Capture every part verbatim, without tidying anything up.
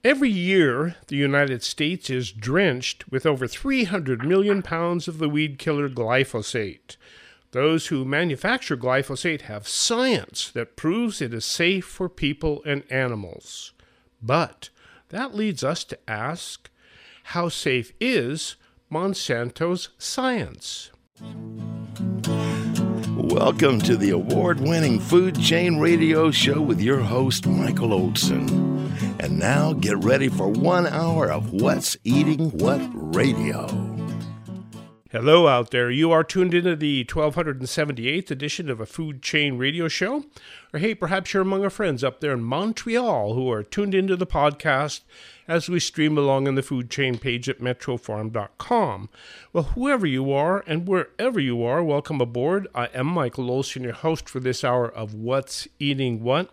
Every year, the United States is drenched with over three hundred million pounds of the weed killer glyphosate. Those who manufacture glyphosate have science that proves it is safe for people and animals. But that leads us to ask, how safe is Monsanto's science? Welcome to the award-winning Food Chain Radio Show with your host, Michael Olson. And now get ready for one hour of What's Eating What Radio. Hello out there. You are tuned into the twelve seventy-eighth edition of a Food Chain Radio Show. Or hey, perhaps you're among our friends up there in Montreal who are tuned into the podcast as we stream along on the Food Chain page at metro farm dot com. Well, whoever you are and wherever you are, welcome aboard. I am Michael Olson, your host for this hour of What's Eating What.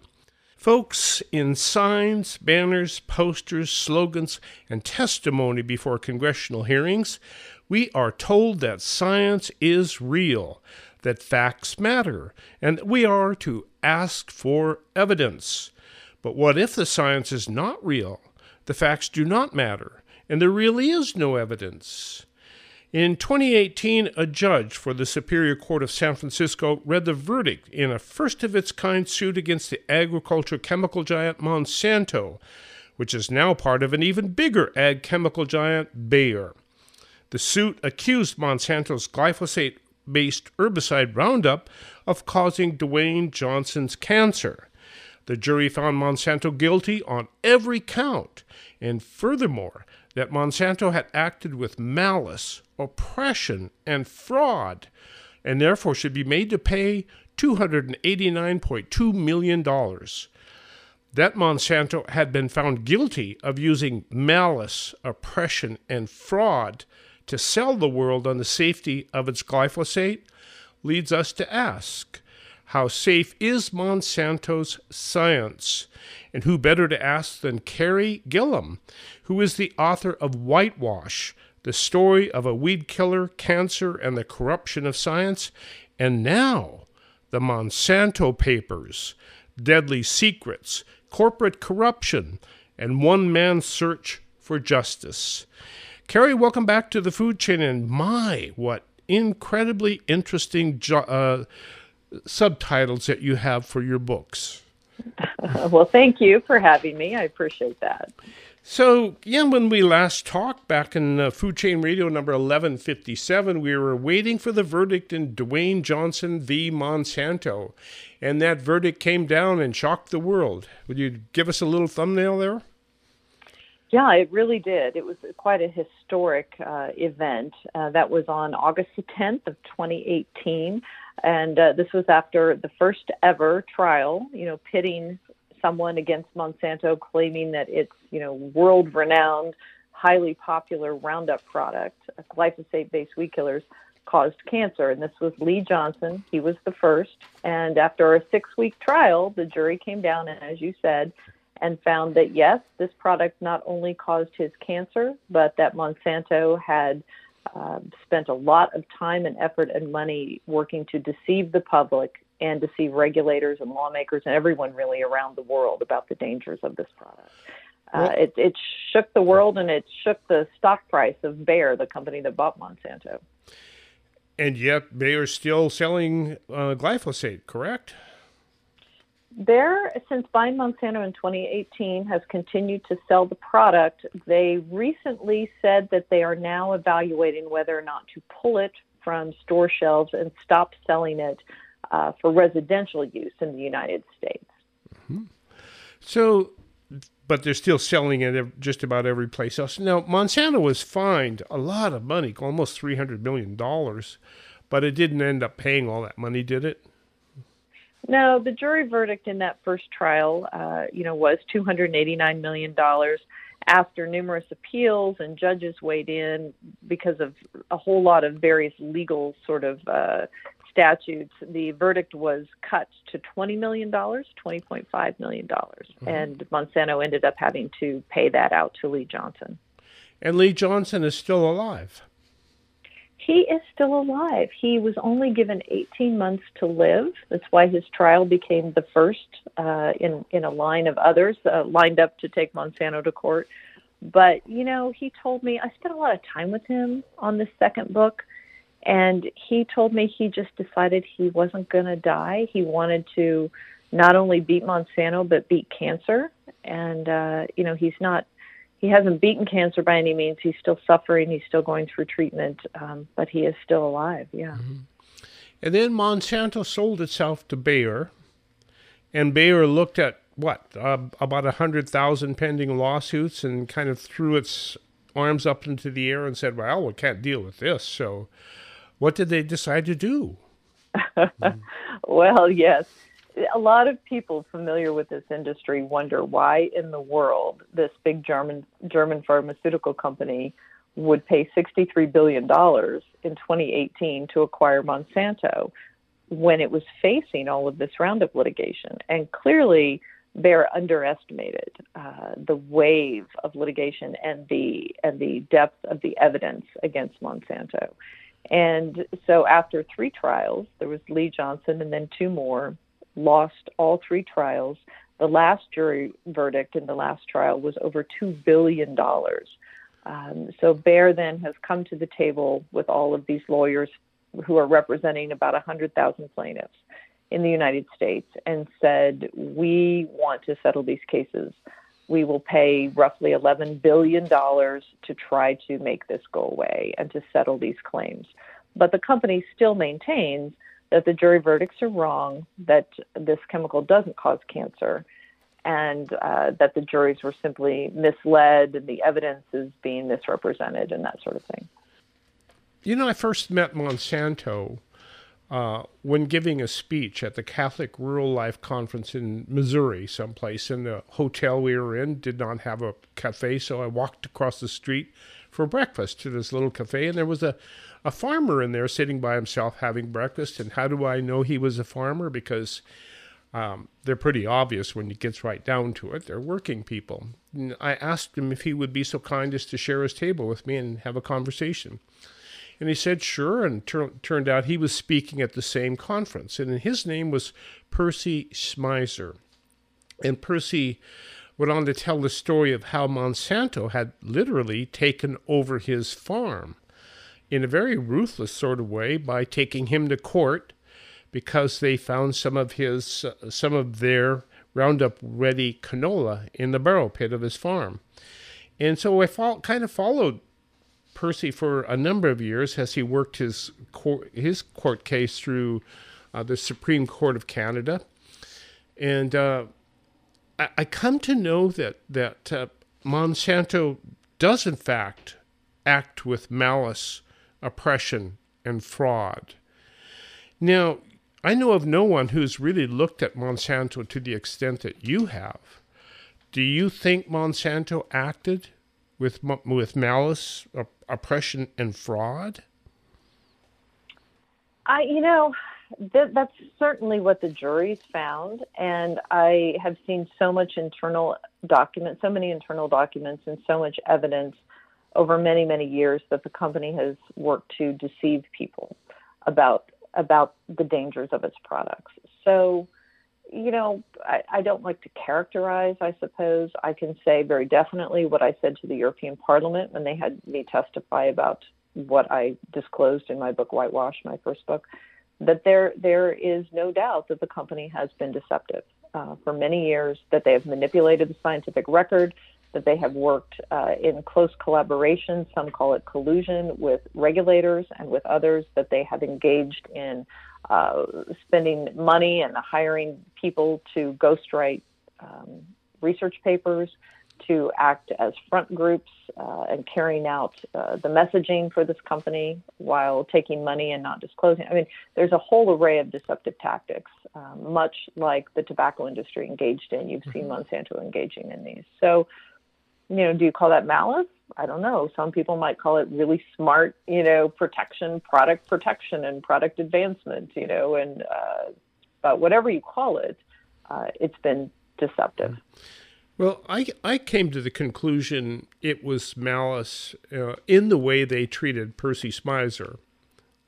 Folks, in signs, banners, posters, slogans, and testimony before congressional hearings, we are told that science is real, that facts matter, and that we are to ask for evidence. But what if the science is not real? The facts do not matter, and there really is no evidence. In twenty eighteen, a judge for the Superior Court of San Francisco read the verdict in a first-of-its-kind suit against the agriculture chemical giant Monsanto, which is now part of an even bigger ag chemical giant, Bayer. The suit accused Monsanto's glyphosate-based herbicide Roundup of causing Dwayne Johnson's cancer. The jury found Monsanto guilty on every count, and furthermore, that Monsanto had acted with malice, oppression, and fraud, and therefore should be made to pay two hundred eighty-nine point two million dollars. That Monsanto had been found guilty of using malice, oppression, and fraud to sell the world on the safety of its glyphosate leads us to ask, how safe is Monsanto's science? And who better to ask than Carey Gillam, who is the author of Whitewash, the story of a weed killer, cancer, and the corruption of science, and now the Monsanto Papers, deadly secrets, corporate corruption, and one man's search for justice. Carey, welcome back to the Food Chain, and my, what incredibly interesting jo- uh, subtitles that you have for your books. Well, thank you for having me. I appreciate that. So, yeah, when we last talked back in uh, Food Chain Radio number eleven fifty-seven, we were waiting for the verdict in Dwayne Johnson v. Monsanto, and that verdict came down and shocked the world. Would you give us a little thumbnail there? Yeah, it really did. It was quite a historic uh, event. Uh, that was on August the tenth of twenty eighteen. And uh, this was after the first ever trial, you know, pitting someone against Monsanto, claiming that its, you know, world-renowned, highly popular Roundup product, glyphosate-based weed killers, caused cancer. And this was Lee Johnson. He was the first. And after a six-week trial, the jury came down, and as you said, and found that, yes, this product not only caused his cancer, but that Monsanto had uh, spent a lot of time and effort and money working to deceive the public and deceive regulators and lawmakers and everyone really around the world about the dangers of this product. Uh, it, it shook the world, and it shook the stock price of Bayer, the company that bought Monsanto. And yet Bayer's still selling uh, glyphosate, correct? Bayer, since buying Monsanto in twenty eighteen, has continued to sell the product. They recently said that they are now evaluating whether or not to pull it from store shelves and stop selling it uh, for residential use in the United States. Mm-hmm. So, but they're still selling it just about every place else. Now, Monsanto was fined a lot of money, almost three hundred million dollars, but it didn't end up paying all that money, did it? No, the jury verdict in that first trial, uh, you know, was two hundred eighty-nine million dollars. After numerous appeals and judges weighed in because of a whole lot of various legal sort of uh, statutes, the verdict was cut to twenty million dollars, twenty point five million dollars. Mm-hmm. And Monsanto ended up having to pay that out to Lee Johnson. And Lee Johnson is still alive. He is still alive. He was only given eighteen months to live. That's why his trial became the first uh, in, in a line of others uh, lined up to take Monsanto to court. But, you know, he told me, I spent a lot of time with him on this second book, and he told me he just decided he wasn't going to die. He wanted to not only beat Monsanto, but beat cancer. And, uh, you know, he's not, he hasn't beaten cancer by any means. He's still suffering. He's still going through treatment, um, but he is still alive. Yeah. Mm-hmm. And then Monsanto sold itself to Bayer, and Bayer looked at what, uh, about one hundred thousand pending lawsuits and kind of threw its arms up into the air and said, well, we can't deal with this. So what did they decide to do? mm. Well, yes. A lot of people familiar with this industry wonder why in the world this big German German pharmaceutical company would pay sixty-three billion dollars in twenty eighteen to acquire Monsanto when it was facing all of this Roundup litigation. And clearly, Bayer underestimated uh, the wave of litigation and the and the depth of the evidence against Monsanto. And so after three trials, there was Lee Johnson and then two more, lost all three trials. The last jury verdict in the last trial was over two billion dollars. Um, so Bayer then has come to the table with all of these lawyers who are representing about one hundred thousand plaintiffs in the United States and said, we want to settle these cases. We will pay roughly eleven billion dollars to try to make this go away and to settle these claims. But the company still maintains that the jury verdicts are wrong, that this chemical doesn't cause cancer, and uh, that the juries were simply misled and the evidence is being misrepresented and that sort of thing. You know, I first met Monsanto uh, when giving a speech at the Catholic Rural Life Conference in Missouri, someplace, and the hotel we were in did not have a cafe, so I walked across the street for breakfast to this little cafe, and there was a, a farmer in there sitting by himself having breakfast. And how do I know he was a farmer? Because um, they're pretty obvious when it gets right down to it. They're working people. And I asked him if he would be so kind as to share his table with me and have a conversation. And he said, sure, and tur- turned out he was speaking at the same conference. And his name was Percy Smyser. And Percy went on to tell the story of how Monsanto had literally taken over his farm in a very ruthless sort of way by taking him to court because they found some of his, uh, some of their Roundup Ready canola in the barrel pit of his farm. And so I fo- kind of followed Percy for a number of years as he worked his court, his court case through uh, the Supreme Court of Canada. And uh, I, I come to know that, that uh, Monsanto does, in fact, act with malice, oppression, and fraud. Now, I know of no one who's really looked at Monsanto to the extent that you have. Do you think Monsanto acted with with malice, oppression, and fraud? I, you know, th- that's certainly what the juries found, and I have seen so much internal documents, so many internal documents, and so much evidence over many, many years that the company has worked to deceive people about about the dangers of its products. So, you know, I, I don't like to characterize, I suppose. I can say very definitely what I said to the European Parliament when they had me testify about what I disclosed in my book, Whitewash, my first book, that there there is no doubt that the company has been deceptive uh, for many years, that they have manipulated the scientific record, that they have worked uh, in close collaboration, some call it collusion, with regulators and with others, that they have engaged in uh, spending money and hiring people to ghostwrite um, research papers, to act as front groups uh, and carrying out uh, the messaging for this company while taking money and not disclosing. I mean, there's a whole array of deceptive tactics, um, much like the tobacco industry engaged in. You've seen Monsanto engaging in these. So, you know, do you call that malice? I don't know. Some people might call it really smart, you know, protection, product protection and product advancement, you know, and uh, but whatever you call it, uh, it's been deceptive. Well, I, I came to the conclusion it was malice uh, in the way they treated Percy Smyser.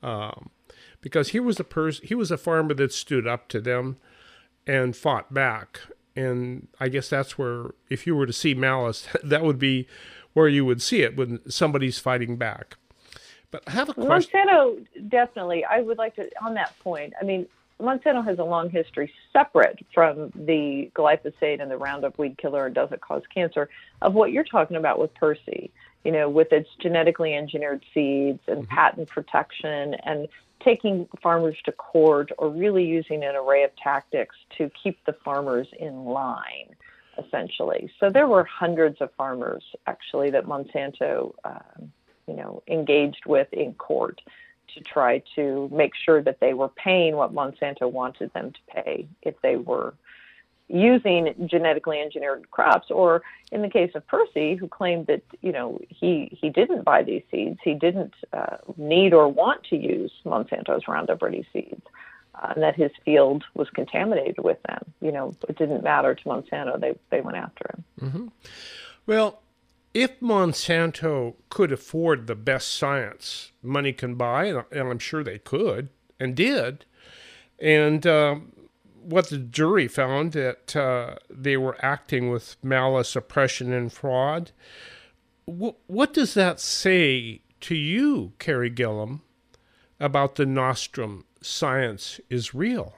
um, because he was a person, he was a farmer that stood up to them and fought back. And I guess that's where, if you were to see malice, that would be where you would see it, when somebody's fighting back. But I have a question. Monsanto, definitely. I would like to, on that point, I mean, Monsanto has a long history separate from the glyphosate and the Roundup weed killer, and does it cause cancer, of what you're talking about with Percy, you know, with its genetically engineered seeds and mm-hmm. patent protection, and taking farmers to court, or really using an array of tactics to keep the farmers in line, essentially. So there were hundreds of farmers, actually, that Monsanto, uh, you know, engaged with in court to try to make sure that they were paying what Monsanto wanted them to pay if they were using genetically engineered crops. Or in the case of Percy, who claimed that, you know, he, he didn't buy these seeds, he didn't uh, need or want to use Monsanto's Roundup Ready seeds, uh, and that his field was contaminated with them. You know, it didn't matter to Monsanto. They, they went after him. Mm-hmm. Well, if Monsanto could afford the best science money can buy, and I'm sure they could and did, and um, what the jury found, that uh, they were acting with malice, oppression, and fraud, w- what does that say to you, Carrie Gillam, about the nostrum, science is real?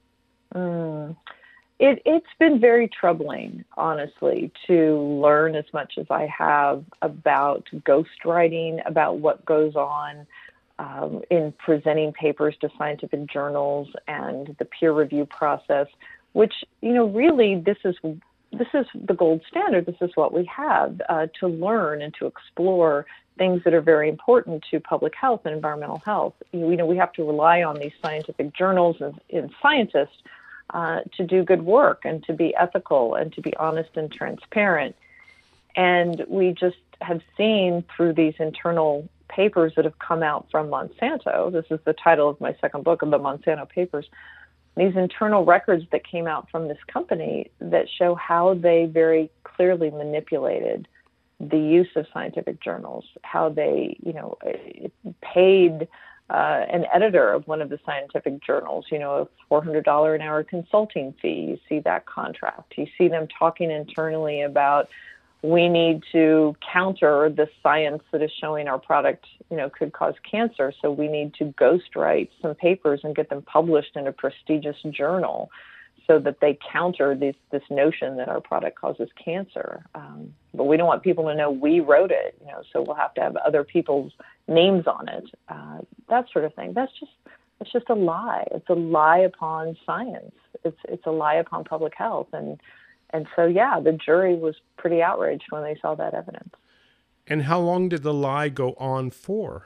Mm. It, it's been very troubling, honestly, to learn as much as I have about ghostwriting, about what goes on um, in presenting papers to scientific journals, and the peer review process, which, you know, really this is this is the gold standard. This is what we have uh, to learn and to explore things that are very important to public health and environmental health. You know, we have to rely on these scientific journals and, and scientists Uh, to do good work and to be ethical and to be honest and transparent. And we just have seen through these internal papers that have come out from Monsanto, this is the title of my second book, of the Monsanto Papers, these internal records that came out from this company that show how they very clearly manipulated the use of scientific journals, how they, you know, paid Uh, an editor of one of the scientific journals, you know, a four hundred dollars an hour consulting fee. You see that contract. You see them talking internally about, we need to counter the science that is showing our product, you know, could cause cancer. So we need to ghostwrite some papers and get them published in a prestigious journal so that they counter this, this notion that our product causes cancer. Um, but we don't want people to know we wrote it, you know, so we'll have to have other people's names on it, uh, that sort of thing. That's just, it's just a lie. It's a lie upon science. It's, it's a lie upon public health. And, and so, yeah, the jury was pretty outraged when they saw that evidence. And how long did the lie go on for?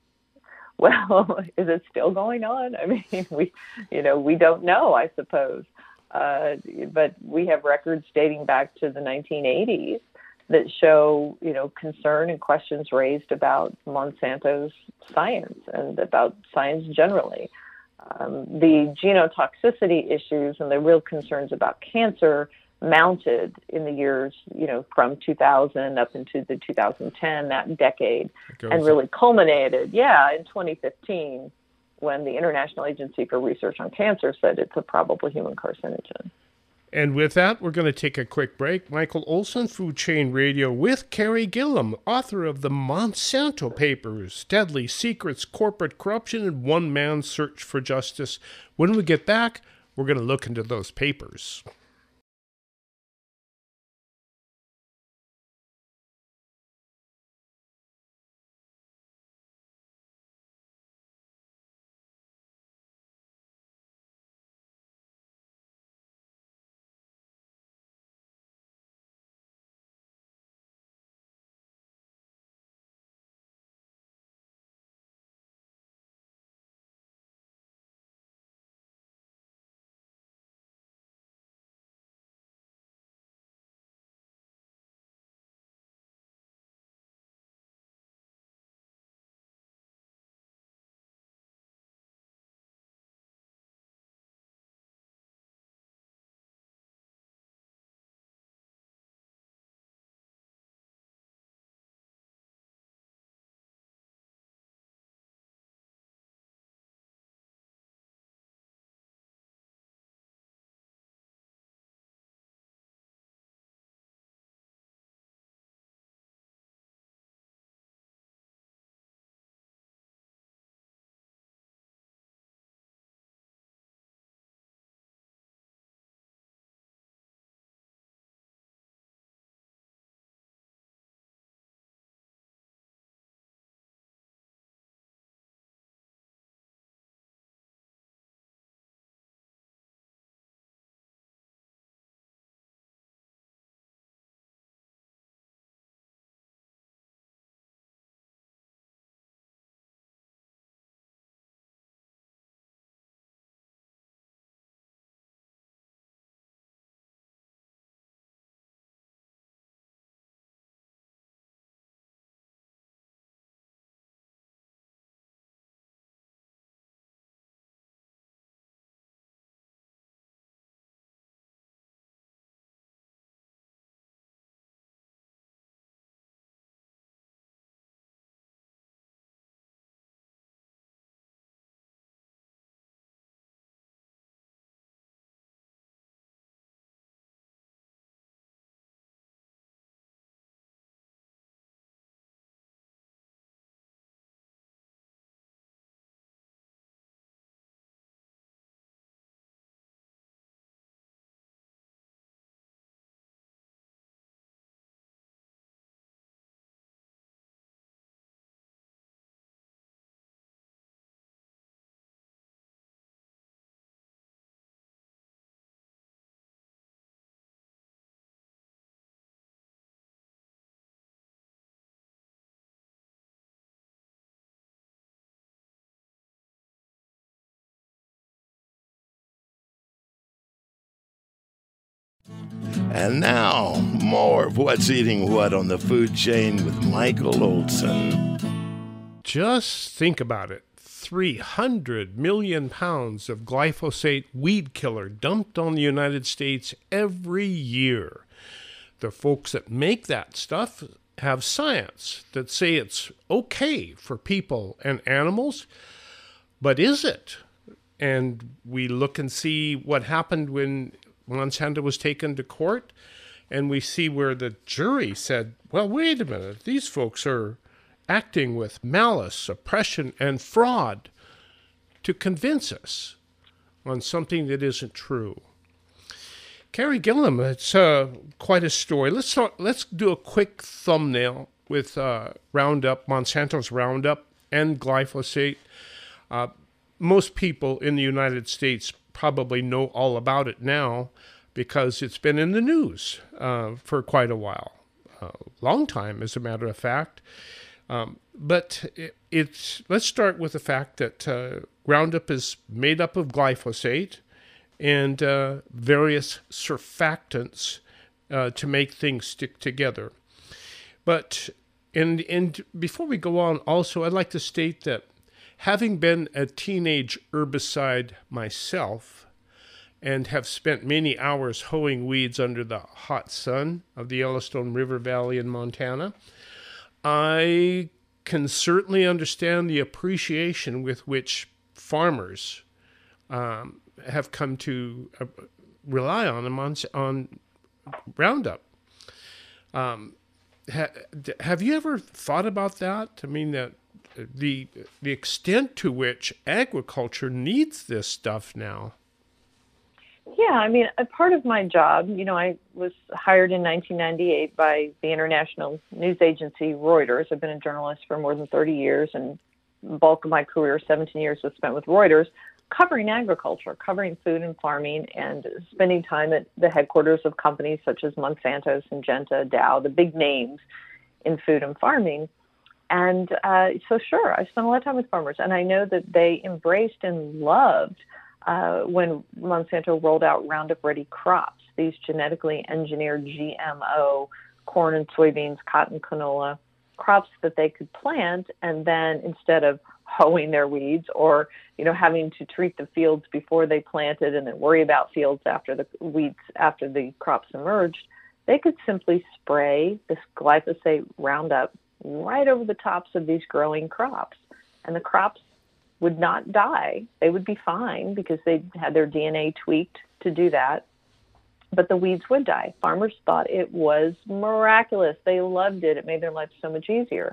Well, is it still going on? I mean, we, you know, we don't know, I suppose. Uh, but we have records dating back to the nineteen eighties that show, you know, concern and questions raised about Monsanto's science and about science generally. Um, the genotoxicity issues and the real concerns about cancer mounted in the years, you know, from two thousand up into the two thousand ten, that decade, and really culminated, yeah, in twenty fifteen, when the International Agency for Research on Cancer said it's a probable human carcinogen. And with that, we're going to take a quick break. Michael Olson, Food Chain Radio, with Carrie Gillam, author of the Monsanto Papers, Deadly Secrets, Corporate Corruption, and One Man's Search for Justice. When we get back, we're going to look into those papers. And now, more of What's Eating What on the Food Chain with Michael Olson. Just think about it. three hundred million pounds of glyphosate weed killer dumped on the United States every year. The folks that make that stuff have science that say it's okay for people and animals, but is it? And we look and see what happened when Monsanto was taken to court, and we see where the jury said, well, wait a minute, these folks are acting with malice, oppression, and fraud to convince us on something that isn't true. Carrie Gillam, it's uh, quite a story. Let's talk, let's do a quick thumbnail with uh, Roundup, Monsanto's Roundup and glyphosate. Uh, most people in the United States probably know all about it now because it's been in the news uh, for quite a while, a long time, as a matter of fact. Um, but it, it's let's start with the fact that uh, Roundup is made up of glyphosate and uh, various surfactants uh, to make things stick together. But and and before we go on, also I'd like to state that having been a teenage herbicide myself and have spent many hours hoeing weeds under the hot sun of the Yellowstone River Valley in Montana, I can certainly understand the appreciation with which farmers um, have come to uh, rely on them on, on Roundup. Um, ha, have you ever thought about that? I mean, that the the extent to which agriculture needs this stuff now. Yeah, I mean, a part of my job, you know, I was hired in nineteen ninety-eight by the international news agency Reuters. I've been a journalist for more than thirty years, and the bulk of my career, seventeen years, was spent with Reuters, covering agriculture, covering food and farming, and spending time at the headquarters of companies such as Monsanto, Syngenta, Dow, the big names in food and farming. And uh, so, sure, I spent a lot of time with farmers, and I know that they embraced and loved uh, when Monsanto rolled out Roundup Ready crops, these genetically engineered G M O corn and soybeans, cotton, canola, crops that they could plant, and then instead of hoeing their weeds or, you know, having to treat the fields before they planted and then worry about fields after the weeds, after the crops emerged, they could simply spray this glyphosate Roundup right over the tops of these growing crops. And the crops would not die. They would be fine because they had their D N A tweaked to do that. But the weeds would die. Farmers thought it was miraculous. They loved it. It made their lives so much easier.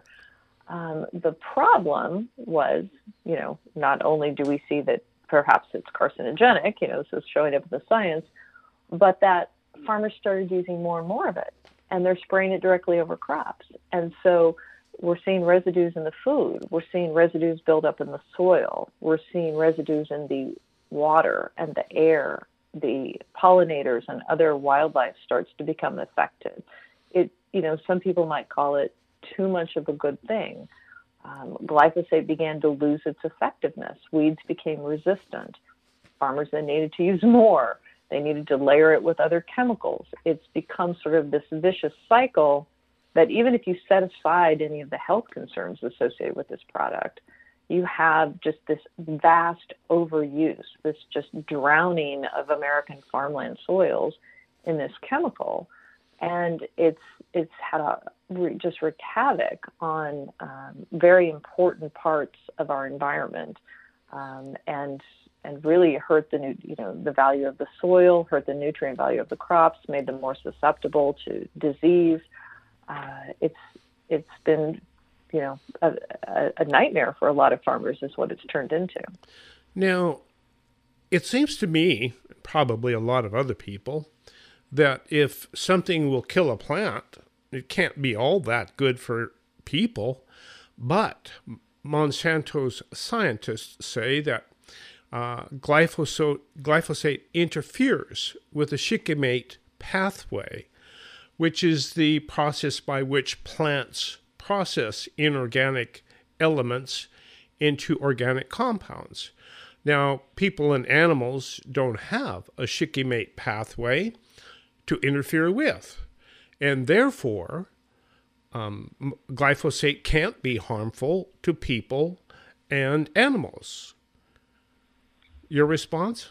Um, the problem was, you know, not only do we see that perhaps it's carcinogenic, you know, this is showing up in the science, but that farmers started using more and more of it, and they're spraying it directly over crops. And so we're seeing residues in the food. We're seeing residues build up in the soil. We're seeing residues in the water and the air. The pollinators and other wildlife starts to become affected. It, you know, some people might call it too much of a good thing. Um, glyphosate began to lose its effectiveness. Weeds became resistant. Farmers then needed to use more. They needed to layer it with other chemicals. It's become sort of this vicious cycle that even if you set aside any of the health concerns associated with this product, you have just this vast overuse, this just drowning of American farmland soils in this chemical. And it's it's had a just wreaked havoc on um, very important parts of our environment, um, and and really hurt the nu- you know the value of the soil, hurt the nutrient value of the crops, made them more susceptible to disease. Uh, it's it's been you know a, a nightmare for a lot of farmers, is what it's turned into. Now, it seems to me, probably a lot of other people, that if something will kill a plant, it can't be all that good for people. But Monsanto's scientists say that uh, glyphosate, glyphosate interferes with the shikimate pathway, which is the process by which plants process inorganic elements into organic compounds. Now, people and animals don't have a shikimate pathway to interfere with. And therefore, um, glyphosate can't be harmful to people and animals. Your response?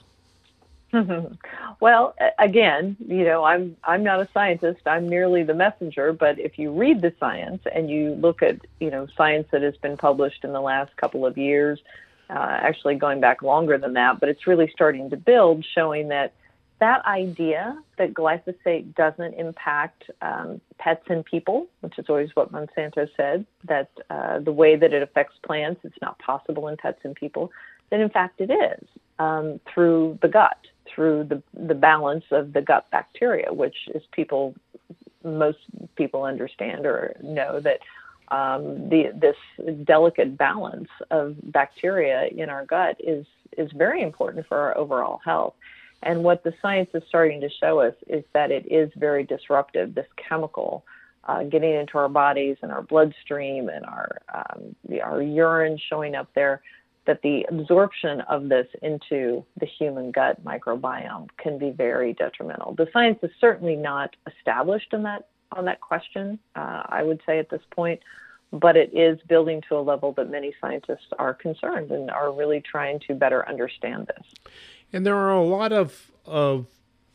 Well, again, you know, I'm I'm not a scientist. I'm merely the messenger. But if you read the science and you look at, you know, science that has been published in the last couple of years, uh, actually going back longer than that, but it's really starting to build, showing that that idea that glyphosate doesn't impact um, pets and people, which is always what Monsanto said, that uh, the way that it affects plants, it's not possible in pets and people, then in fact it is um, through the gut, through the, the balance of the gut bacteria, which is people, most people understand or know that um, the, this delicate balance of bacteria in our gut is, is very important for our overall health. And what the science is starting to show us is that it is very disruptive, this chemical uh, getting into our bodies and our bloodstream and our, um, the, our urine showing up there, that the absorption of this into the human gut microbiome can be very detrimental. The science is certainly not established in that, on that question, uh, I would say at this point, but it is building to a level that many scientists are concerned and are really trying to better understand this. And there are a lot of, of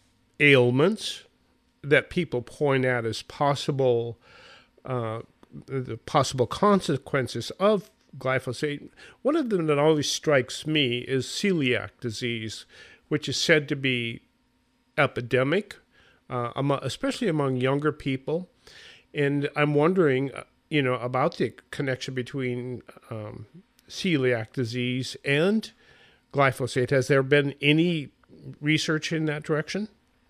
ailments that people point at as possible, uh, the possible consequences of glyphosate. One of them that always strikes me is celiac disease, which is said to be epidemic, uh, among, especially among younger people. And I'm wondering, you know, about the connection between um, celiac disease and glyphosate. Has there been any research in that direction?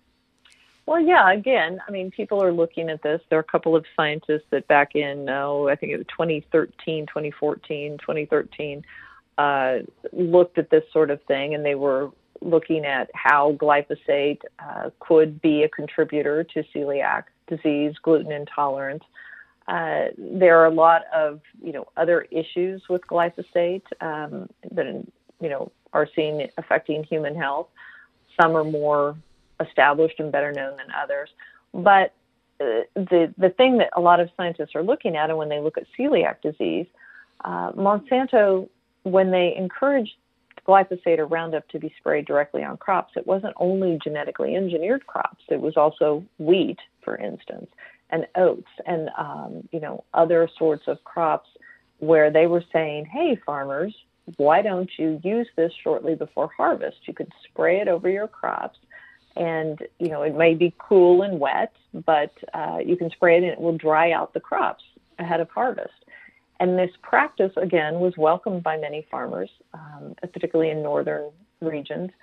Well, yeah, again, I mean, people are looking at this. There are a couple of scientists that back in, oh, I think it was twenty thirteen, twenty fourteen, twenty thirteen, uh, looked at this sort of thing, and they were looking at how glyphosate uh, could be a contributor to celiac disease, gluten intolerance. Uh, there are a lot of, you know, other issues with glyphosate um, that, you know, are seen affecting human health. Some are more established and better known than others. But uh, the the thing that a lot of scientists are looking at, and when they look at celiac disease, uh, Monsanto, when they encouraged glyphosate or Roundup to be sprayed directly on crops, it wasn't only genetically engineered crops. It was also wheat, for instance, and oats, and um, you know, other sorts of crops where they were saying, hey, farmers, why don't you use this shortly before harvest? You could spray it over your crops, and you know, it may be cool and wet, but uh, you can spray it and it will dry out the crops ahead of harvest. And this practice, again, was welcomed by many farmers, um, particularly in northern regions.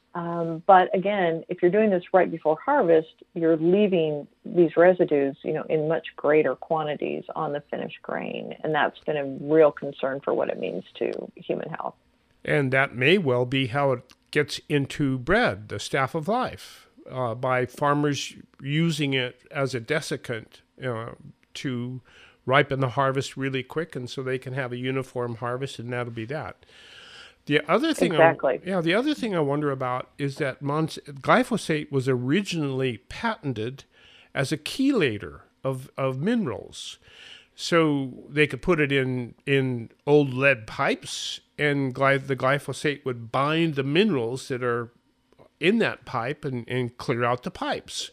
Um, but again, if you're doing this right before harvest, you're leaving these residues, you know, in much greater quantities on the finished grain. And that's been a real concern for what it means to human health. And that may well be how it gets into bread, the staff of life, uh, by farmers using it as a desiccant uh, to ripen the harvest really quick, and so they can have a uniform harvest, and that'll be that. The other thing, exactly. I, yeah, the other thing I wonder about is that Mons- glyphosate was originally patented as a chelator of, of minerals, so they could put it in in old lead pipes, and gly- the glyphosate would bind the minerals that are in that pipe and, and clear out the pipes.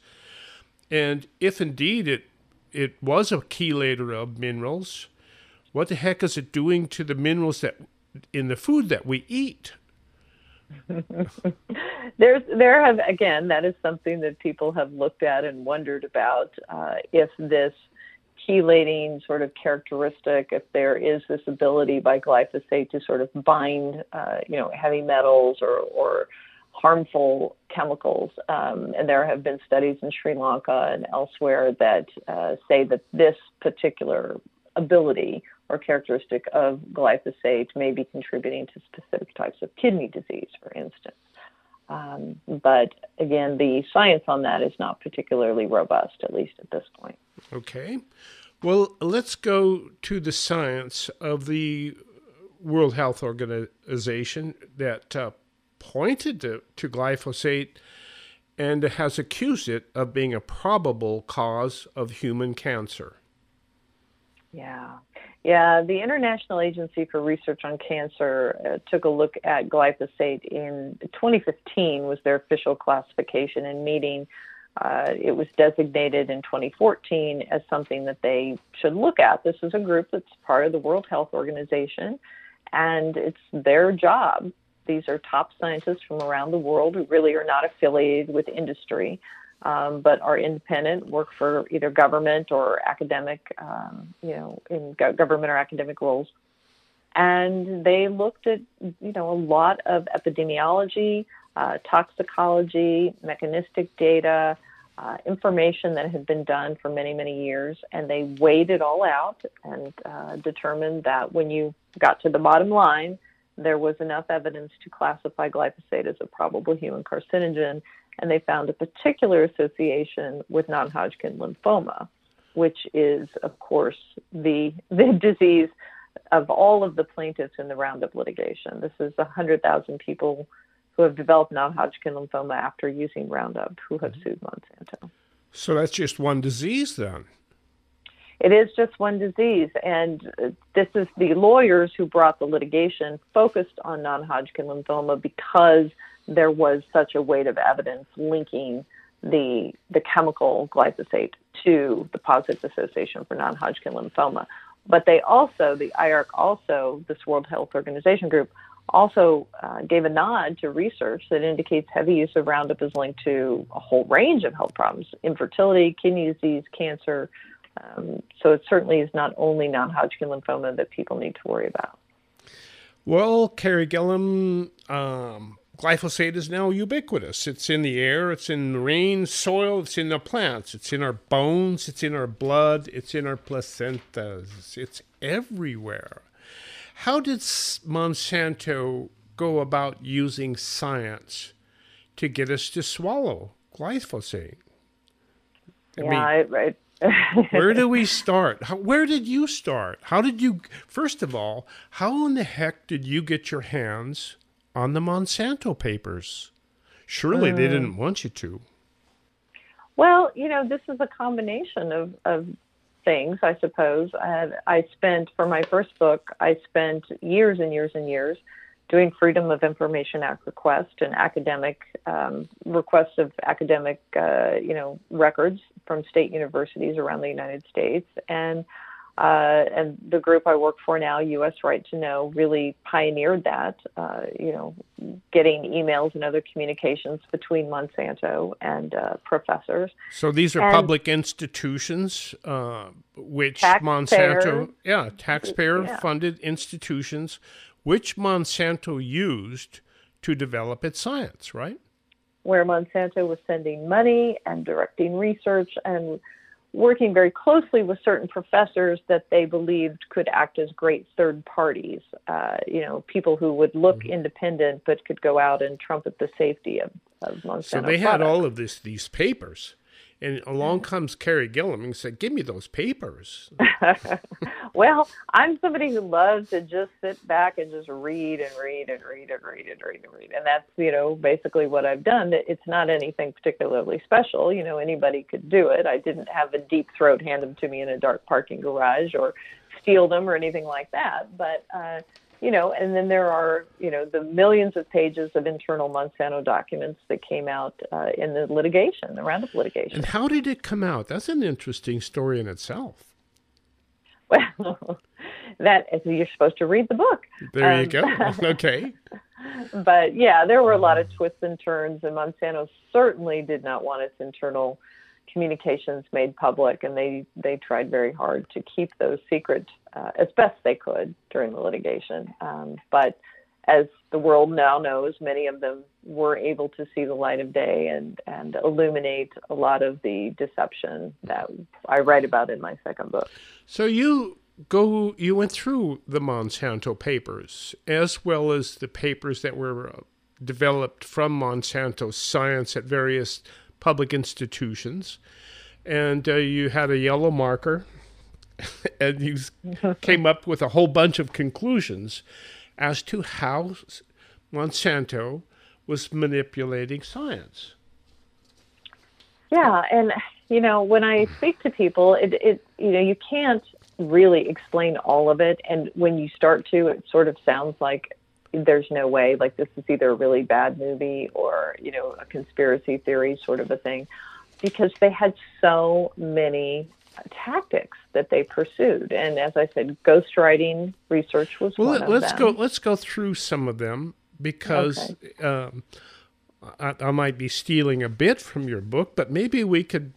And if indeed it it was a chelator of minerals, what the heck is it doing to the minerals that in the food that we eat? There's, there have, again, that is something that people have looked at and wondered about, uh, if this chelating sort of characteristic, if there is this ability by glyphosate to sort of bind, uh, you know, heavy metals or, or harmful chemicals. Um, and there have been studies in Sri Lanka and elsewhere that uh, say that this particular ability or characteristic of glyphosate may be contributing to specific types of kidney disease, for instance. Um, but again, the science on that is not particularly robust, at least at this point. Okay. Well, let's go to the science of the World Health Organization that uh, pointed to, to glyphosate and has accused it of being a probable cause of human cancer. Yeah. Yeah, the International Agency for Research on Cancer uh, took a look at glyphosate in twenty fifteen was their official classification and meeting. Uh, it was designated in twenty fourteen as something that they should look at. This is a group that's part of the World Health Organization, and it's their job. These are top scientists from around the world who really are not affiliated with industry, um, but are independent, work for either government or academic, um, you know, in go- government or academic roles. And they looked at, you know, a lot of epidemiology, uh, toxicology, mechanistic data, uh, information that had been done for many, many years, and they weighed it all out and uh, determined that when you got to the bottom line, there was enough evidence to classify glyphosate as a probable human carcinogen, and they found a particular association with non-Hodgkin lymphoma, which is, of course, the, the disease of all of the plaintiffs in the Roundup litigation. This is one hundred thousand people who have developed non-Hodgkin lymphoma after using Roundup who have sued Monsanto. So that's just one disease then? It is just one disease, and this is the lawyers who brought the litigation focused on non-Hodgkin lymphoma because there was such a weight of evidence linking the the chemical glyphosate to the positive association for non-Hodgkin lymphoma. But they also, the I A R C also, this World Health Organization group, also uh, gave a nod to research that indicates heavy use of Roundup is linked to a whole range of health problems, infertility, kidney disease, cancer. Um, so it certainly is not only non-Hodgkin lymphoma that people need to worry about. Well, Carrie Gillum, um, glyphosate is now ubiquitous. It's in the air, it's in the rain, soil, it's in the plants, it's in our bones, it's in our blood, it's in our placentas, it's everywhere. How did Monsanto go about using science to get us to swallow glyphosate? I yeah, mean, I, right. Where do we start? How, where did you start? How did you, first of all, how in the heck did you get your hands on the Monsanto papers? Surely uh, they didn't want you to. Well, you know, this is a combination of, of things, I suppose. I, I spent, for my first book, I spent years and years and years doing Freedom of Information Act requests and academic um, requests of academic, uh, you know, records from state universities around the United States. And uh, and the group I work for now, U S Right to Know, really pioneered that, uh, you know, getting emails and other communications between Monsanto and uh, professors. So these are and public institutions, uh, which taxpayer, Monsanto, yeah, taxpayer-funded yeah. institutions, which Monsanto used to develop its science, right? Where Monsanto was sending money and directing research and working very closely with certain professors that they believed could act as great third parties, uh, you know, people who would look mm-hmm. independent but could go out and trumpet the safety of, of Monsanto So they products. had all of this, these papers. And along comes Carrie Gillum and said, give me those papers. Well, I'm somebody who loves to just sit back and just read and read and read and read and read and read. And that's, you know, basically what I've done. It's not anything particularly special. You know, anybody could do it. I didn't have a deep throat hand them to me in a dark parking garage or steal them or anything like that. But, uh, you know, and then there are, you know, the millions of pages of internal Monsanto documents that came out uh, in the litigation, the Roundup litigation. And how did it come out? That's an interesting story in itself. Well, that you're supposed to read the book. There um, you go. Okay. But yeah, there were a lot of twists and turns, and Monsanto certainly did not want its internal communications made public, and they, they tried very hard to keep those secret uh, as best they could during the litigation. Um, but as the world now knows, many of them were able to see the light of day and, and illuminate a lot of the deception that I write about in my second book. So you go, you went through the Monsanto papers as well as the papers that were uh, developed from Monsanto science at various public institutions, and uh, you had a yellow marker, and you came up with a whole bunch of conclusions as to how Monsanto was manipulating science. Yeah, and you know, when I speak to people, it, it you know, you can't really explain all of it, and when you start to, it sort of sounds like there's no way, like this is either a really bad movie or, you know, a conspiracy theory sort of a thing, because they had so many tactics that they pursued. And as I said, ghostwriting research was well, one of let's them. go. Let's go through some of them, because Okay. um, I, I might be stealing a bit from your book, but maybe we could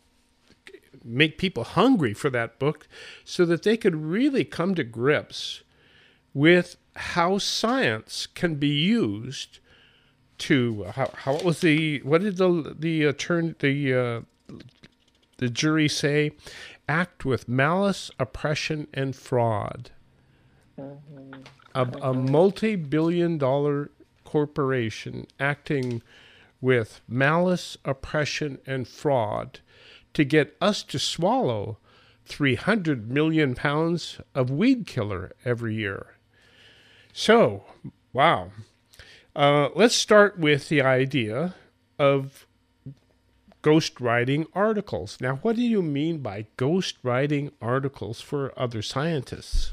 make people hungry for that book so that they could really come to grips with how science can be used to how, how what was the what did the the attorney the uh, the jury say? Act with malice, oppression, and fraud. Mm-hmm. A, a multi-billion dollar corporation acting with malice, oppression, and fraud to get us to swallow three hundred million pounds of weed killer every year. So, wow. Uh, let's start with the idea of ghostwriting articles. Now, what do you mean by ghostwriting articles for other scientists?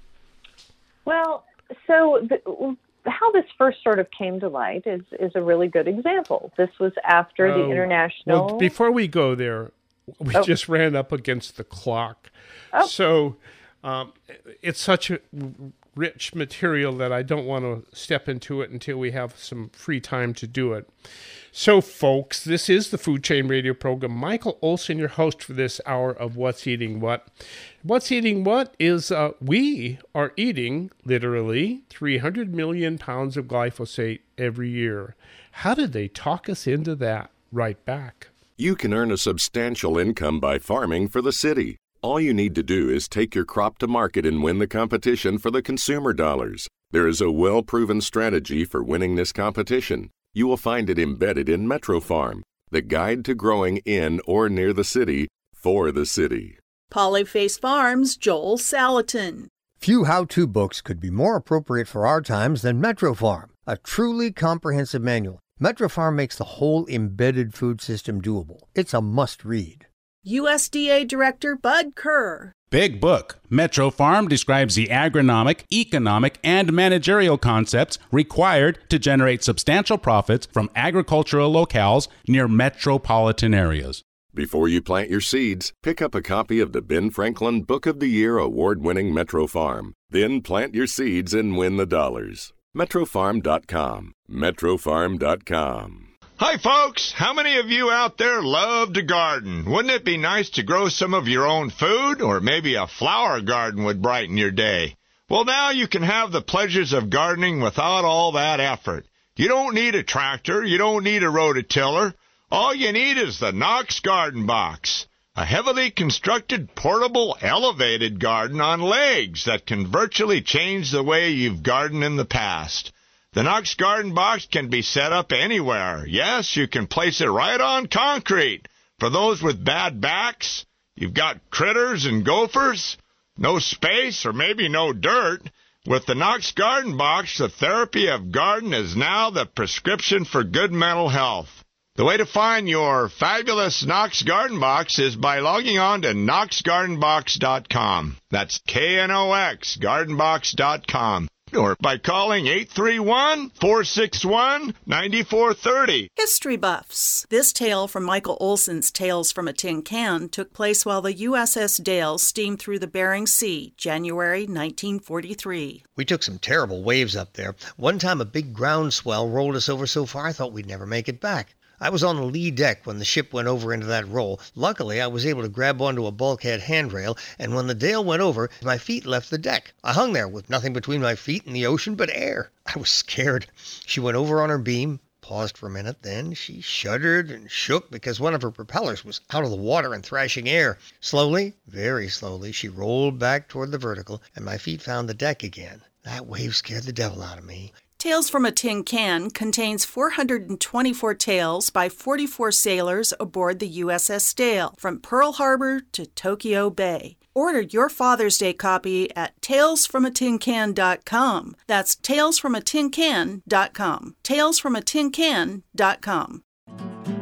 Well, so the, how this first sort of came to light is, is a really good example. This was after the Oh, international... Well, before we go there, we Oh. just ran up against the clock. Oh. So um, it's such a rich material that I don't want to step into it until we have some free time to do it. So, folks, this is the Food Chain Radio program. Michael Olson, your host for this hour of What's Eating What. What's Eating What is uh, we are eating, literally, three hundred million pounds of glyphosate every year. How did they talk us into that? Right back. You can earn a substantial income by farming for the city. All you need to do is take your crop to market and win the competition for the consumer dollars. There is a well-proven strategy for winning this competition. You will find it embedded in Metro Farm, the guide to growing in or near the city for the city. Polyface Farms' Joel Salatin. Few how-to books could be more appropriate for our times than Metro Farm, a truly comprehensive manual. Metro Farm makes the whole embedded food system doable. It's a must-read. U S D A Director Bud Kerr. Big book. Metro Farm describes the agronomic, economic, and managerial concepts required to generate substantial profits from agricultural locales near metropolitan areas. Before you plant your seeds, pick up a copy of the Ben Franklin Book of the Year award-winning Metro Farm. Then plant your seeds and win the dollars. metro farm dot com. metro farm dot com. Hi, folks. How many of you out there love to garden? Wouldn't it be nice to grow some of your own food? Or maybe a flower garden would brighten your day. Well, now you can have the pleasures of gardening without all that effort. You don't need a tractor. You don't need a rototiller. All you need is the Knox Garden Box, a heavily constructed, portable, elevated garden on legs that can virtually change the way you've gardened in the past. The Knox Garden Box can be set up anywhere. Yes, you can place it right on concrete. For those with bad backs, you've got critters and gophers, no space or maybe no dirt. With the Knox Garden Box, the therapy of garden is now the prescription for good mental health. The way to find your fabulous Knox Garden Box is by logging on to knox garden box dot com. That's K N O X, garden box dot com. Or by calling eight three one, four six one, nine four three zero. History buffs. This tale from Michael Olson's Tales from a Tin Can took place while the U S S Dale steamed through the Bering Sea, January nineteen forty-three. We took some terrible waves up there. One time a big ground swell rolled us over so far I thought we'd never make it back. I was on the lee deck when the ship went over into that roll. Luckily, I was able to grab onto a bulkhead handrail, and when the Dale went over, my feet left the deck. I hung there with nothing between my feet and the ocean but air. I was scared. She went over on her beam, paused for a minute, then she shuddered and shook because one of her propellers was out of the water and thrashing air. Slowly, very slowly, she rolled back toward the vertical, and my feet found the deck again. That wave scared the devil out of me. Tales from a Tin Can contains four hundred twenty-four tales by forty-four sailors aboard the U S S Dale, from Pearl Harbor to Tokyo Bay. Order your Father's Day copy at tales from a tin can dot com. That's tales from a tin can dot com. tales from a tin can dot com.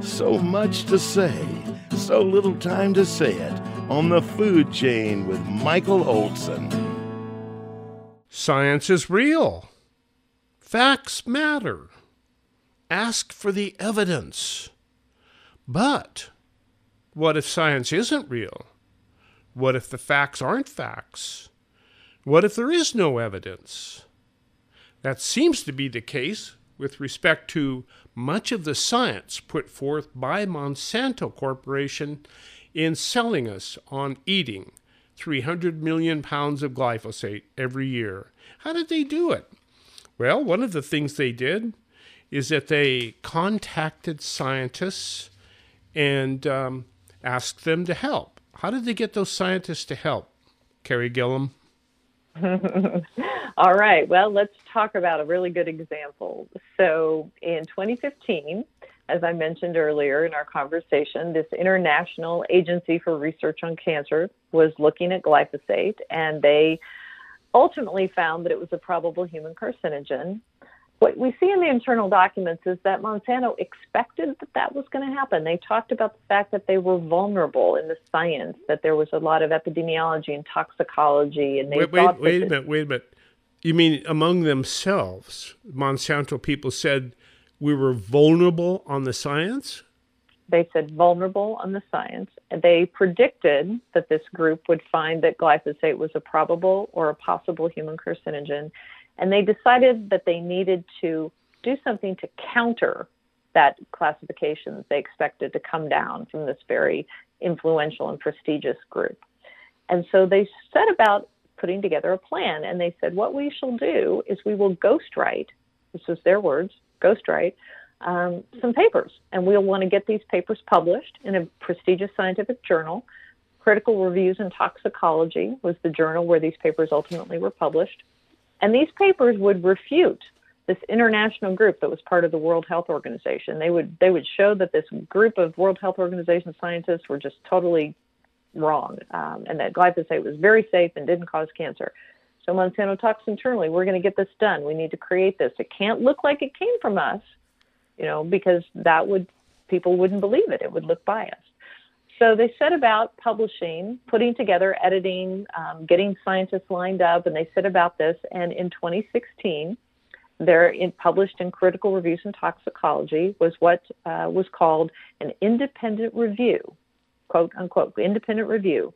So much to say, so little time to say it on The Food Chain with Michael Olson. Science is real. Facts matter. Ask for the evidence. But what if science isn't real? What if the facts aren't facts? What if there is no evidence? That seems to be the case with respect to much of the science put forth by Monsanto Corporation in selling us on eating three hundred million pounds of glyphosate every year. How did they do it? Well, one of the things they did is that they contacted scientists and um, asked them to help. How did they get those scientists to help, Carrie Gillum? All right. Well, let's talk about a really good example. So in twenty fifteen, as I mentioned earlier in our conversation, this International Agency for Research on Cancer was looking at glyphosate, and they ultimately found that it was a probable human carcinogen. What we see in the internal documents is that Monsanto expected that that was going to happen. They talked about the fact that they were vulnerable in the science, that there was a lot of epidemiology and toxicology. And they wait, thought wait, wait that a minute, wait a minute. You mean among themselves, Monsanto people said we were vulnerable on the science? They said vulnerable on the science. They predicted that this group would find that glyphosate was a probable or a possible human carcinogen. And they decided that they needed to do something to counter that classification that they expected to come down from this very influential and prestigious group. And so they set about putting together a plan. And they said, what we shall do is we will ghostwrite, this was their words, ghostwrite, um, some papers. And we'll want to get these papers published in a prestigious scientific journal. Critical Reviews in Toxicology was the journal where these papers ultimately were published. And these papers would refute this international group that was part of the World Health Organization. They would they would show that this group of World Health Organization scientists were just totally wrong, um, and that glyphosate was very safe and didn't cause cancer. So Monsanto talks internally, we're going to get this done. We need to create this. It can't look like it came from us, you know, because that would people wouldn't believe it. It would look biased. So they set about publishing, putting together, editing, um, getting scientists lined up, and they set about this. And in twenty sixteen, they're in, published in Critical Reviews in Toxicology was what uh, was called an independent review, quote unquote, independent review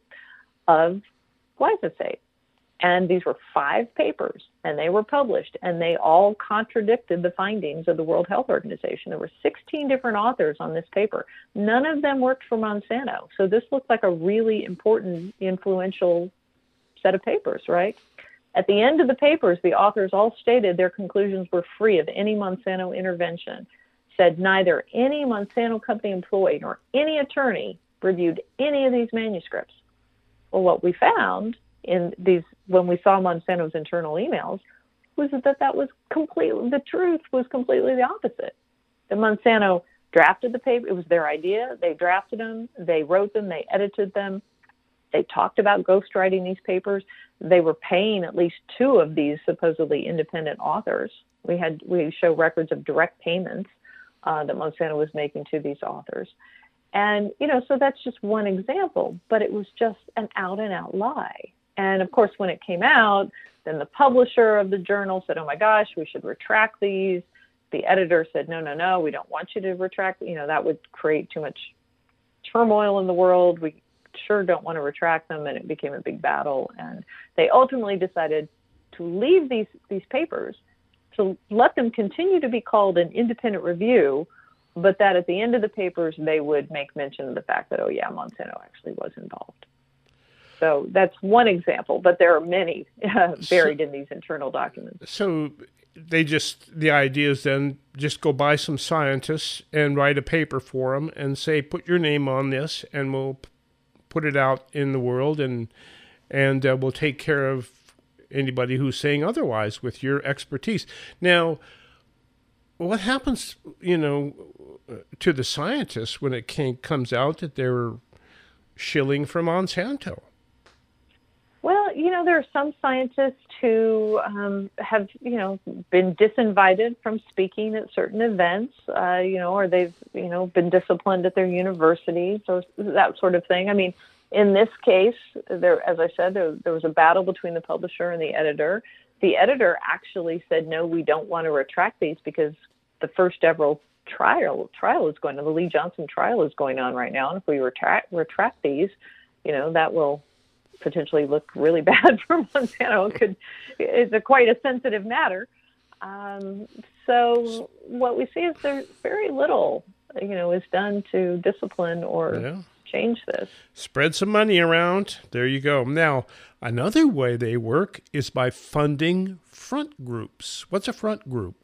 of glyphosate. And these were five papers, and they were published, and they all contradicted the findings of the World Health Organization. There were sixteen different authors on this paper. None of them worked for Monsanto. So this looked like a really important, influential set of papers, right? At the end of the papers, the authors all stated their conclusions were free of any Monsanto intervention, said neither any Monsanto company employee nor any attorney reviewed any of these manuscripts. Well, what we found in these, when we saw Monsanto's internal emails, was that that was completely, the truth was completely the opposite. The Monsanto drafted the paper, it was their idea, they drafted them, they wrote them, they edited them, they talked about ghostwriting these papers, they were paying at least two of these supposedly independent authors. We had, we show records of direct payments uh, that Monsanto was making to these authors. And, you know, so that's just one example, but it was just an out and out lie. And of course, when it came out, then the publisher of the journal said, oh my gosh, we should retract these. The editor said, no, no, no, we don't want you to retract. You know, that would create too much turmoil in the world. We sure don't want to retract them. And it became a big battle. And they ultimately decided to leave these, these papers, to let them continue to be called an independent review, but that at the end of the papers, they would make mention of the fact that, oh yeah, Monsanto actually was involved. So that's one example, but there are many uh, buried so, in these internal documents. So they just, the idea is then just go buy some scientists and write a paper for them and say, put your name on this and we'll p- put it out in the world and, and uh, we'll take care of anybody who's saying otherwise with your expertise. Now, what happens, you know, to the scientists when it came, comes out that they're shilling for Monsanto? Well, Well, you know, there are some scientists who um, have, you know, been disinvited from speaking at certain events, uh, you know, or they've, you know, been disciplined at their universities or that sort of thing. I mean, in this case, there, as I said, there, there was a battle between the publisher and the editor. The editor actually said, no, we don't want to retract these because the first ever trial trial is going on. The Lee Johnson trial is going on right now. And if we retract, retract these, you know, that will potentially look really bad for Monsanto. It could, it's a quite a sensitive matter. Um, so what we see is there's very little, you know, is done to discipline or yeah. change this. Spread some money around. There you go. Now, another way they work is by funding front groups. What's a front group?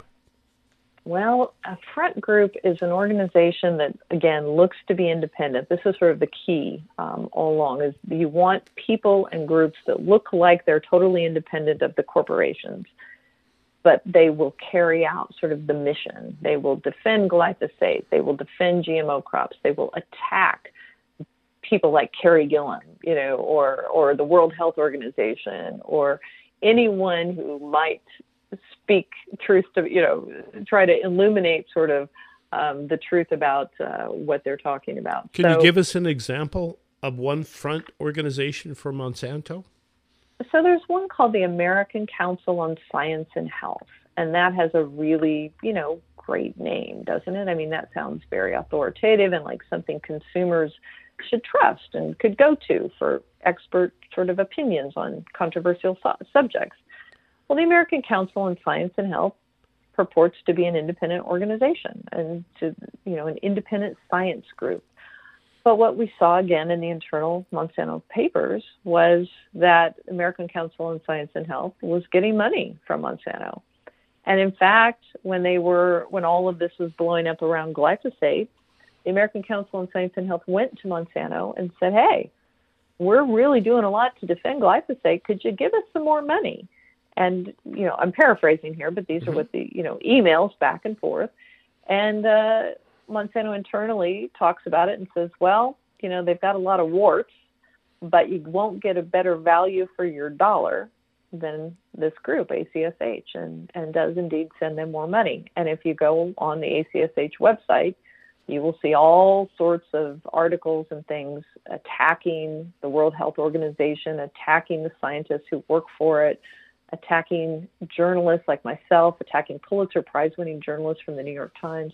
Well, a front group is an organization that, again, looks to be independent. This is sort of the key um, all along, is you want people and groups that look like they're totally independent of the corporations, but they will carry out sort of the mission. They will defend glyphosate. They will defend G M O crops. They will attack people like Carrie Gillen, you know, or or the World Health Organization, or anyone who might speak truth to, you know, try to illuminate sort of um, the truth about uh, what they're talking about. Can so, you give us an example of one front organization for Monsanto? So there's one called the American Council on Science and Health, and that has a really, you know, great name, doesn't it? I mean, that sounds very authoritative and like something consumers should trust and could go to for expert sort of opinions on controversial su- subjects. Well, the American Council on Science and Health purports to be an independent organization and to, you know, an independent science group. But what we saw again in the internal Monsanto papers was that American Council on Science and Health was getting money from Monsanto. And in fact, when they were, when all of this was blowing up around glyphosate, the American Council on Science and Health went to Monsanto and said, hey, we're really doing a lot to defend glyphosate. Could you give us some more money? And, you know, I'm paraphrasing here, but these mm-hmm. are what the, you know, emails back and forth. And uh, Monsanto internally talks about it and says, well, you know, they've got a lot of warts, but you won't get a better value for your dollar than this group, A C S H, and, and does indeed send them more money. And if you go on the A C S H website, you will see all sorts of articles and things attacking the World Health Organization, attacking the scientists who work for it, attacking journalists like myself, attacking Pulitzer Prize-winning journalists from the New York Times.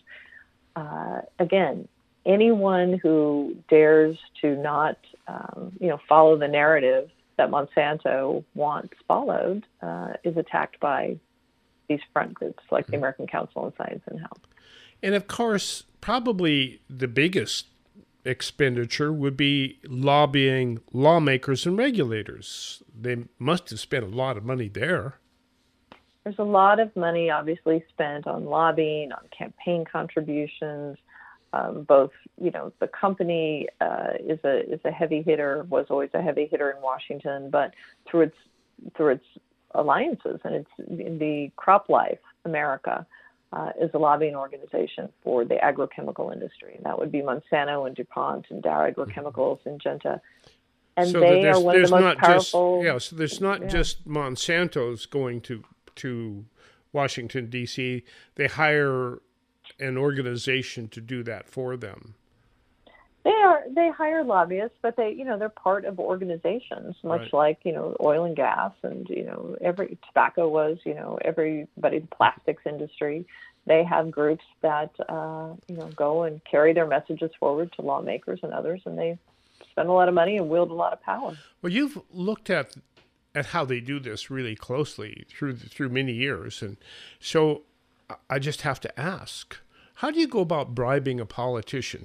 Uh, again, anyone who dares to not, um, you know, follow the narrative that Monsanto wants followed uh, is attacked by these front groups like the American Council on Science and Health. And of course, probably the biggest expenditure would be lobbying lawmakers and regulators. They must have spent a lot of money there. There's a lot of money obviously spent on lobbying, on campaign contributions. Um, both, you know, the company uh, is a is a heavy hitter, was always a heavy hitter in Washington, but through its through its alliances and its the CropLife America uh, is a lobbying organization for the agrochemical industry. And that would be Monsanto and DuPont and Dow Agrochemicals and Genta. And so they are one of the most powerful. Just, yeah, so there's not yeah. just Monsanto's going to to Washington, D C. They hire an organization to do that for them. They are. They hire lobbyists, but they, you know, they're part of organizations, much right. like, you know, oil and gas, and you know, every tobacco was, you know, everybody, the plastics industry. They have groups that, uh, you know, go and carry their messages forward to lawmakers and others, and they spend a lot of money and wield a lot of power. Well, you've looked at at how they do this really closely through through many years, and so I just have to ask, how do you go about bribing a politician?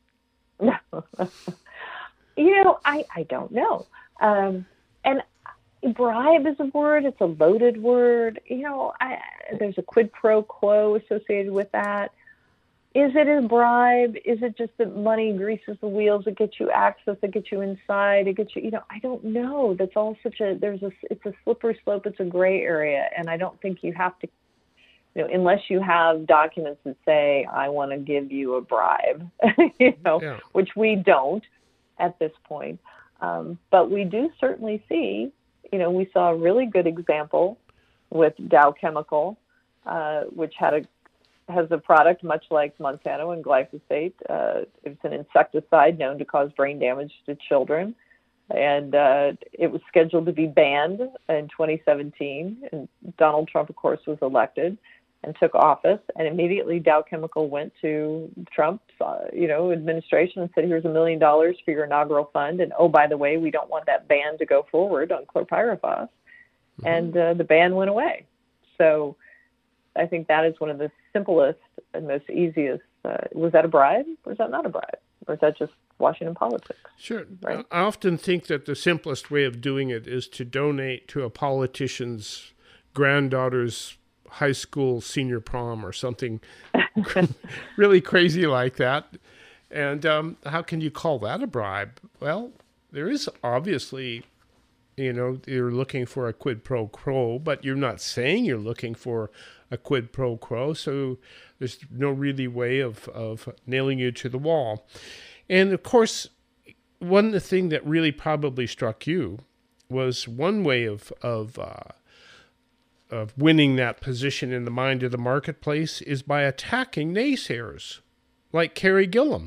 you know, I, I don't know. Um, and bribe is a word. It's a loaded word. You know, I, there's a quid pro quo associated with that. Is it a bribe? Is it just that money greases the wheels? It gets you access. It gets you inside. It gets you, you know, I don't know. That's all such a, there's a, it's a slippery slope. It's a gray area. And I don't think you have to, you know, unless you have documents that say, I want to give you a bribe, you know, yeah. which we don't at this point. Um, but we do certainly see you know, we saw a really good example with Dow Chemical, uh, which had a has a product much like Monsanto and glyphosate. Uh, it's an insecticide known to cause brain damage to children. And uh, it was scheduled to be banned in twenty seventeen. And Donald Trump, of course, was elected and took office. And immediately Dow Chemical went to Trump's, uh, you know, administration and said, here's a million dollars for your inaugural fund. And, oh, by the way, we don't want that ban to go forward on chlorpyrifos. Mm-hmm. And uh, the ban went away. So I think that is one of the simplest and most easiest. Uh, was that a bribe or is that not a bribe? Or is that just Washington politics? Sure. Right? I often think that the simplest way of doing it is to donate to a politician's granddaughter's high school senior prom or something really crazy like that. And um, how can you call that a bribe? Well, there is obviously, you know, you're looking for a quid pro quo, but you're not saying you're looking for a quid pro quo, so there's no really way of, of nailing you to the wall. And of course, one thing that really probably struck you was one way of of uh, of winning that position in the mind of the marketplace is by attacking naysayers, like Carey Gillam.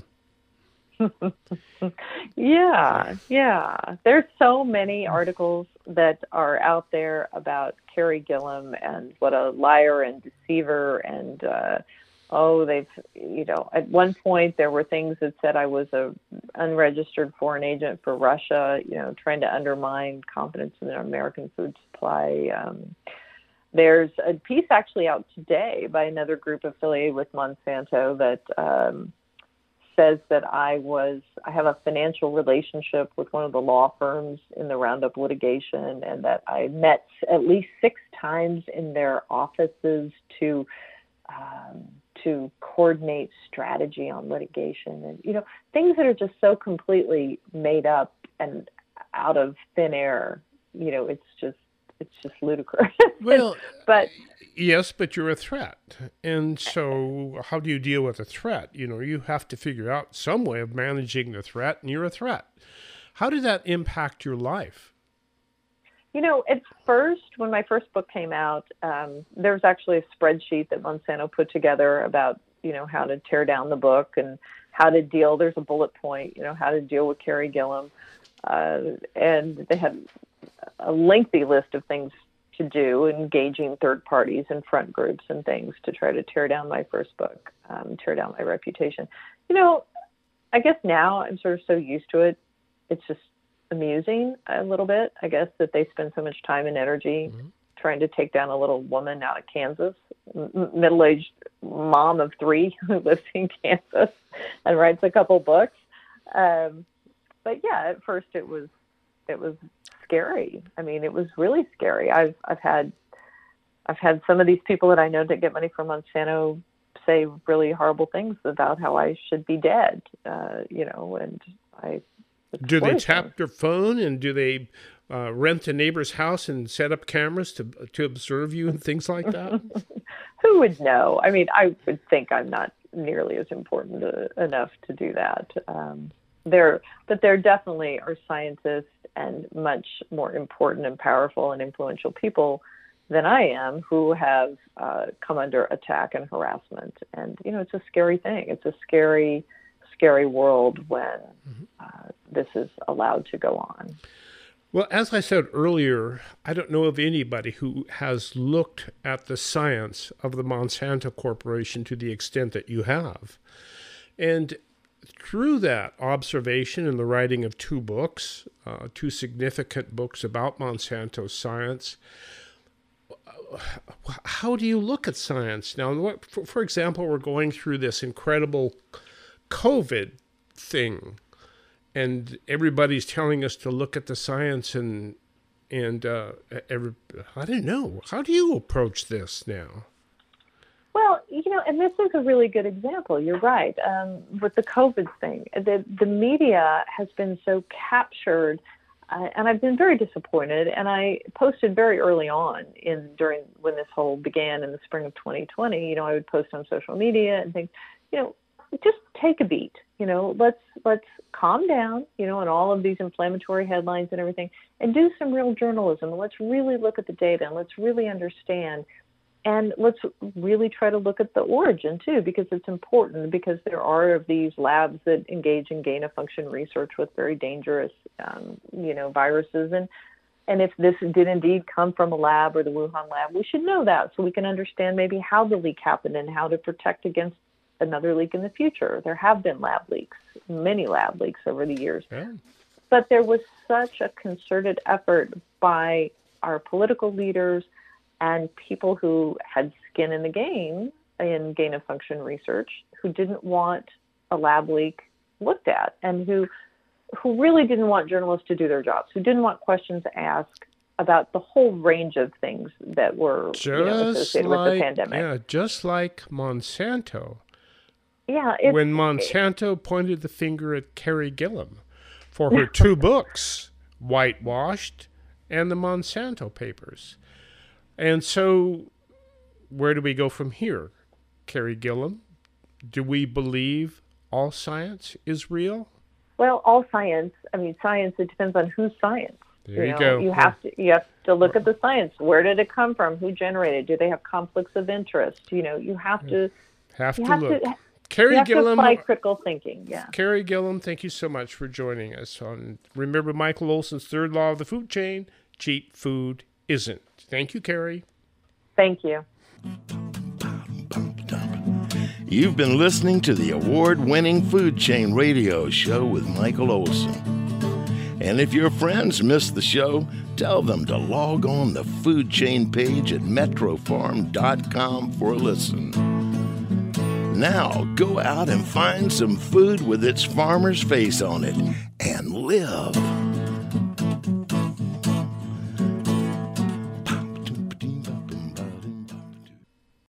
yeah, yeah. There's so many articles that are out there about Carey Gillam and what a liar and deceiver and uh, oh, they've, you know, at one point there were things that said I was a unregistered foreign agent for Russia, you know, trying to undermine confidence in the American food supply. Um, there's a piece actually out today by another group affiliated with Monsanto that um, says that I was, I have a financial relationship with one of the law firms in the Roundup litigation, and that I met at least six times in their offices to um, to coordinate strategy on litigation, and you know, things that are just so completely made up and out of thin air. You know, it's just it's just ludicrous. Well, but yes, but you're a threat. And so how do you deal with a threat? You know, you have to figure out some way of managing the threat, and you're a threat. How did that impact your life? You know, at first, when my first book came out, um, there was actually a spreadsheet that Monsanto put together about, you know, how to tear down the book and how to deal. There's a bullet point, you know, how to deal with Carey Gillam. Uh, and they had a lengthy list of things to do, engaging third parties and front groups and things to try to tear down my first book, um, tear down my reputation. You know, I guess now I'm sort of so used to it. It's just amusing a little bit, I guess, that they spend so much time and energy mm-hmm. trying to take down a little woman out of Kansas, m- middle-aged mom of three who lives in Kansas and writes a couple books. Um, but yeah, at first it was it was scary. I mean, it was really scary. I've I've had I've had some of these people that I know that get money from Monsanto say really horrible things about how I should be dead. Uh, you know, and I. Do they tap your phone, and do they uh, rent a neighbor's house and set up cameras to to observe you and things like that? Who would know? I mean, I would think I'm not nearly as important to, enough to do that. Um, there, but there definitely are scientists and much more important and powerful and influential people than I am who have uh, come under attack and harassment. And, you know, it's a scary thing. It's a scary, scary world when uh, this is allowed to go on. Well, as I said earlier, I don't know of anybody who has looked at the science of the Monsanto Corporation to the extent that you have. And through that observation and the writing of two books, uh, two significant books about Monsanto science, how do you look at science? Now, for, for example, we're going through this incredible COVID thing, and everybody's telling us to look at the science and, and uh, every, I don't know. How do you approach this now? Well, you know, and this is a really good example. You're right. Um, with the COVID thing, the, the media has been so captured, uh, and I've been very disappointed. And I posted very early on in during when this whole began in the spring of twenty twenty, you know, I would post on social media and think, you know, just take a beat. you know, let's let's calm down, you know, and all of these inflammatory headlines and everything, and do some real journalism. And let's really look at the data, and let's really understand. And let's really try to look at the origin, too, because it's important, because there are these labs that engage in gain-of-function research with very dangerous, um, you know, viruses. And, and if this did indeed come from a lab or the Wuhan lab, we should know that so we can understand maybe how the leak happened and how to protect against another leak in the future. There have been lab leaks, many lab leaks over the years. Yeah. But there was such a concerted effort by our political leaders and people who had skin in the game in gain-of-function research, who didn't want a lab leak looked at, and who who really didn't want journalists to do their jobs, who didn't want questions asked about the whole range of things that were Just you know, associated like, with the pandemic. Yeah, just like Monsanto. Yeah, it's, when Monsanto pointed the finger at Carrie Gillam for her two books, Whitewashed and the Monsanto Papers. And so where do we go from here, Carrie Gillam? Do we believe all science is real? Well, all science, I mean, science, it depends on whose science. There you, know, go. You have to you have to look at the science. Where did it come from? Who generated it? Do they have conflicts of interest? You know, you have to have you to have look. To, Carrie you have Gillam, to apply critical thinking. Yeah. Carrie Gillam, thank you so much for joining us on Remember Michael Olson's Third Law of the Food Chain: Cheap food isn't. Thank you, Carrie. Thank you. You've been listening to the award-winning Food Chain Radio Show with Michael Olson. And if your friends missed the show, tell them to log on the Food Chain page at metro farm dot com for a listen. Now, go out and find some food with its farmer's face on it and live.